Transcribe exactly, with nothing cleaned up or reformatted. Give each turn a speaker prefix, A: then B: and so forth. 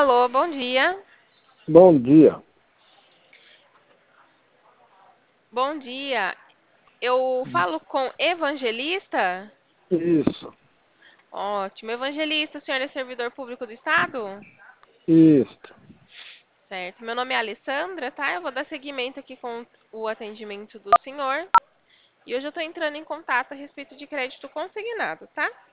A: Alô, bom dia.
B: Bom dia.
A: Bom dia. Eu falo com Evangelista?
B: Isso,
A: Ótimo. Evangelista, o senhor é servidor público do Estado?
B: isso.
A: Certo. Meu nome é Alessandra, tá? Eu vou dar seguimento aqui com o atendimento do senhor. E hoje eu tô entrando em contato a respeito de crédito consignado, tá?